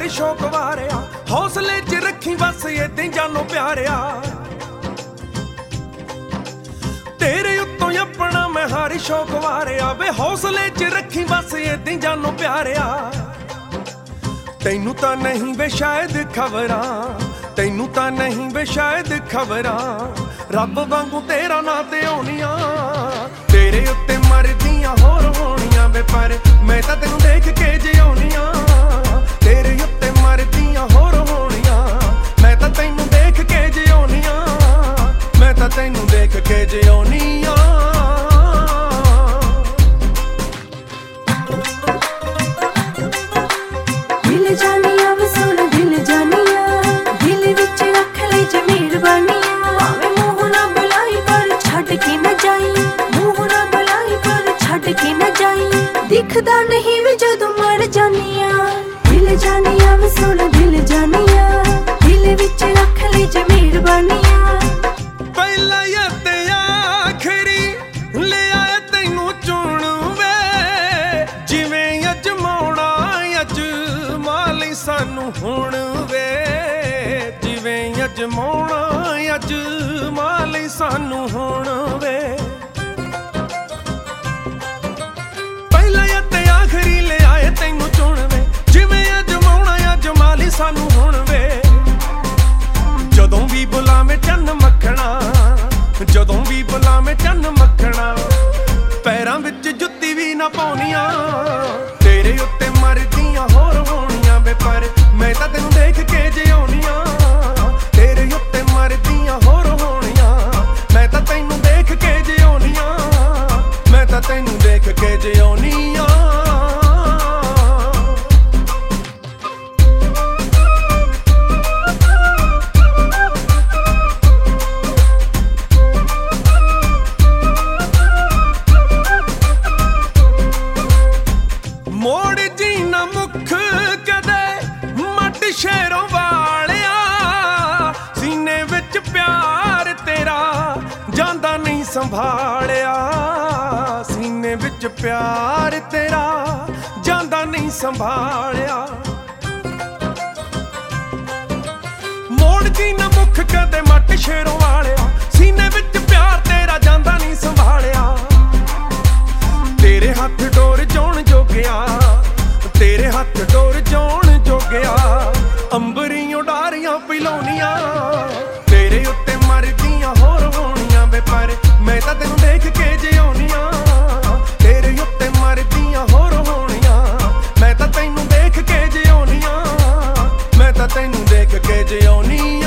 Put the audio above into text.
ਹਰ ਸ਼ੌਕ ਵਾਰਿਆ, ਹੌਸਲੇ 'ਚ ਰੱਖੀ ਬਸ ਏਦਾਂ ਜਾਨੋ ਪਿਆਰਿਆ। ਤੇਰੇ ਉੱਤੋਂ ਆਪਣਾ ਮੈਂ ਹਰ ਸ਼ੌਕ ਵਾਰਿਆ ਵੇ, ਹੌਸਲੇ 'ਚ ਰੱਖੀ ਬਸ ਏਦਾਂ ਜਾਨੋ ਪਿਆਰਿਆ। ਤੈਨੂੰ ਤਾਂ ਨਹੀਂ ਵੇ ਸ਼ਾਇਦ ਖਬਰਾਂ, ਤੈਨੂੰ ਤਾਂ ਨਹੀਂ ਵੇ ਸ਼ਾਇਦ ਖਬਰਾਂ, ਰੱਬ ਵਾਂਗੂ ਤੇਰਾ ਨਾਂ ਤੇ ਆਉਣੀਆਂ। ਤੇਰੇ ਉੱਤੇ ਮਰਦੀਆਂ ਹੋਰ ਹੋਣੀਆਂ ਵੇ, ਪਰ ਮੈਂ ਤਾਂ ਤੈਨੂੰ ਦੇਖ ਕੇ ਜਿਉਣੀਆਂ। ਤੇਰੇ ਉੱਤੇ ਮਰਦੀਆਂ ਹੋਰ ਹੋਣੀਆਂ, ਮੈਂ ਤਾਂ ਤੈਨੂੰ ਦੇਖ ਕੇ ਜਿਉਣੀਆਂ। ਮੈਂ ਤਾਂ ਤੈਨੂੰ ਦੇਖ ਕੇ ਜਿਉਣੀਆਂ। ਦਿਲ ਜਾਨੀਆਂ ਵੇ ਸੁਣ ਦਿਲ ਜਾਨੀਆਂ, ਦਿਲ ਵਿੱਚ ਰੱਖ ਲੈ ਜੇ ਮਿਹਰਬਾਨੀਆਂ। ਭਾਵੇਂ ਮੂੰਹ ਨਾ ਬੁਲਾਈ ਪਰ ਛੱਡ ਕੇ ਨਾ ਜਾਈ, ਮੂੰਹ ਨਾ ਬੁਲਾਈ ਪਰ ਛੱਡ ਕੇ ਨਾ ਜਾਈ। ਦਿਖਦਾ ਨਹੀਂ ਵੇ ਜਦੋਂ ਮਰ ਜਾਨੀਆਂ। ਦਿਲ ਜਾਨੀਆਂ ਵੇ ਸੁਣ ਦਿਲ ਜਾਨੀਆਂ, ਦਿਲ ਵਿੱਚ ਰੱਖ ਲੈ ਜੇ ਮਿਹਰਬਾਨੀਆਂ। ਪਹਿਲਾ ਤੇ ਆਖਰੀ ਲਿਆ ਤੈਨੂੰ ਚੁਣ ਵੇ, ਜਿਵੇਂ ਅਜਮਾਉਣਾ ਅਜਮਾ ਲਈ ਸਾਨੂੰ ਹੁਣ ਵੇ। ਜਿਵੇਂ ਅਜਮਾਉਣਾ ਅਜਮਾ ਲਈ ਸਾਨੂੰ ਹੁਣ ਵੇ। ਪਹਿਲਾ ਤੇ ਆਖਰੀ ਲਿਆ ਤੈਨੂੰ ਚੁਣ ਵੇ, ਜਿਵੇਂ ਅਜਮਾਉਣਾ ਅਜਮਾ ਲਈ ਸਾਨੂੰ ਹੁਣ ਵੇ। ਜਦੋਂ ਵੀ ਬੁਲਾਵੇਂ ਚੰਨ ਮੱਖਣਾ, ਜਦੋਂ ਵੀ ਬੁਲਾਵੇਂ ਚੰਨ ਮੱਖਣਾ, ਪੈਰਾਂ ਵਿੱਚ ਜੁੱਤੀ ਵੀ ਨਾ ਪਾਉਣੀਆਂ। ਤੇਰੇ ਉੱਤੇ ਮਰਦੀਆਂ ਹੋਰ ਹੋਣੀਆਂ ਵੇ, ਪਰ ਮੈਂ ਤਾਂ ਤੈਨੂੰ ਦੇਖ ਕੇ ਜਿਉਣੀਆਂ। ਤੇਰੇ ਉੱਤੇ ਮਰਦੀਆਂ ਹੋਰ ਹੋਣੀਆਂ, ਮੈਂ ਤਾਂ ਤੈਨੂੰ ਦੇਖ ਕੇ ਜਿਉਣੀਆਂ। ਮੈਂ ਤਾਂ ਤੈਨੂੰ ਦੇਖ ਕੇ ਜਿਉਣੀਆਂ। ਮੋੜ ਜੀ ਨਾ ਮੁੱਖ ਕਦੇ ਮੱਟ ਸ਼ੇਰੋਂ ਵਾਲਿਆ, ਸੀਨੇ ਵਿੱਚ ਪਿਆਰ ਤੇਰਾ ਜਾਂਦਾ ਨਹੀਂ ਸੰਭਾਲਿਆ। ਸੀਨੇ ਵਿੱਚ ਪਿਆਰ ਤੇਰਾ ਜਾਂਦਾ ਨਹੀਂ ਸੰਭਾਲਿਆ। ਮੋੜ ਜੀ ਨਾ ਮੁੱਖ ਕਦੇ ਮੱਟ ਸ਼ੇਰੋਂ ਵਾਲਿਆ, ਸੀਨੇ ਵਿੱਚ ਪਿਆਰ ਤੇਰਾ ਜਾਂਦਾ ਨਹੀਂ ਸੰਭਾਲਿਆ। ਤੇਰੇ ਹੱਥ ਡੋਰ ਜਾਉਣ ਜੋਗਿਆ, ਤੇਰੇ ਹੱਥ ਡੋਰ ਜਾਉਣ ਜੋਗਿਆ, ਅੰਬਰੀਂ ਉਡਾਰੀਆਂ ਪਿਲਾਉਣੀਆਂ। ਤੇਰੇ ਉੱਤੇ ਮਰਦੀਆਂ ਹੋਰ ਹੋਣੀਆਂ ਵੇ, ਪਰ ਮੈਂ ਤਾਂ ਤੈਨੂੰ ਦੇਖ ਕੇ ਜਿਉਣੀਆਂ। ਤੇਰੇ ਉੱਤੇ ਮਰਦੀਆਂ ਹੋਰ ਹੋਣੀਆਂ, ਮੈਂ ਤਾਂ ਤੈਨੂੰ ਦੇਖ ਕੇ ਜਿਉਣੀਆਂ। ਮੈਂ ਤਾਂ ਤੈਨੂੰ ਦੇਖ ਕੇ ਜਿਉਣੀਆਂ।